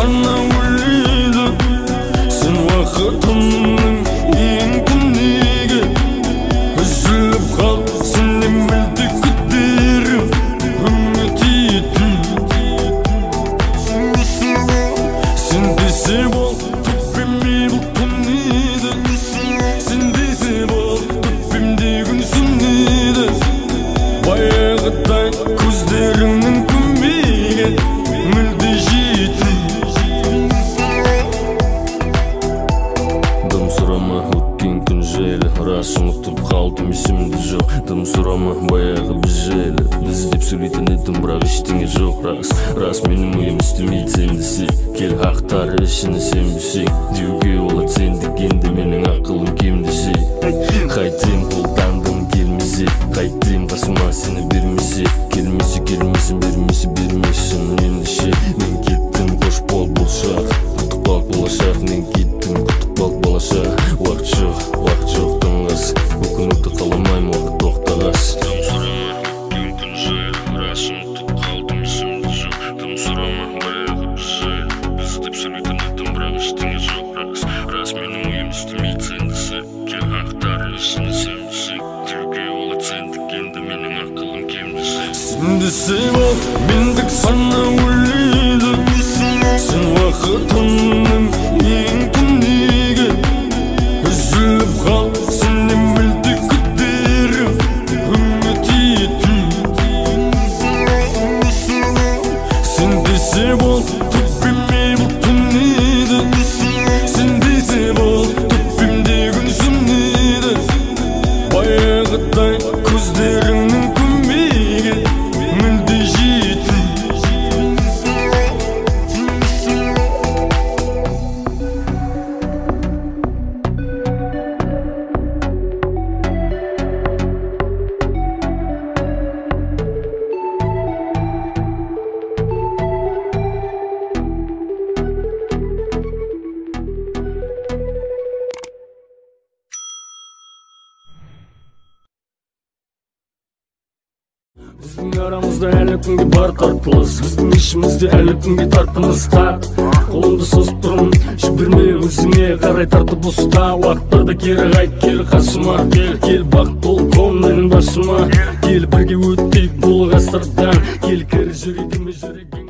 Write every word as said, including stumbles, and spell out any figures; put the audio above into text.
сана ойлайды сен уақытымның ең күнегі үзіліп қал сенен мүлде күдерім үміт ету сен десе бол төкпеме бұл күнеді сен десе бол төкпемде күн сүнеді баяғыдай көздеріңнің көмегі мүлде жету дым сұрама өткен күн жайлы рас ұмытып қалдым есімде жоқ дым сұрама баяғы біз жайлы біз деп сөйлейтін едім бірақ ештеңе жоқ рас рас менің ойым істемейді сен десе кел ақтар ішіне сенбесең деуге болады сен дегенде менің ақылым кем десе қайтем қолдандым келмесе қайтем қасыма сені бермесе келмесе келмесін бермесе бермесін ендеше мен кеттім қош бол бұл шақ құттық бақ болашақ мен кеттім құттық бақ болашақ уақыт жоқ уақыт жоқ тыңғас бұл күнді қаламаймын уақыт тоқтағас дым сұрама өткен күн жайлы рас ұмытып қалдым есімде жоқ дым сұрама баяғы біз жайлы біз деп сөйлейтін едім бірақ ештеңе жоқ рас рас менің ойым істемейді сен десе кел ақтар ішіне сенбесе деуге болады сен дегенде менің ақылым кем десе сен десе бол мендік сана ойлайды сен уақытымның ең күнегі үзіліп қал сенен мүлде күдерім үміт ету сен десе бол төкпеме бұл түнеді сен десе бол төкпемде күн сүнеді баяғыдай көздеріңнің көмегі мүлде жету біздің арамызда әлі күнге бар тартылыс біздің ішімізде әлі күнге тартыныс тап қолымды созып тұрмын жіберме өзіңе қарай тартып ұста уақыттарда кері қайт кел қасыма кел кел бақ бол қол менің басыма кел бірге өтейік бұл ғасырдан кел кір жүрегіме жүрегің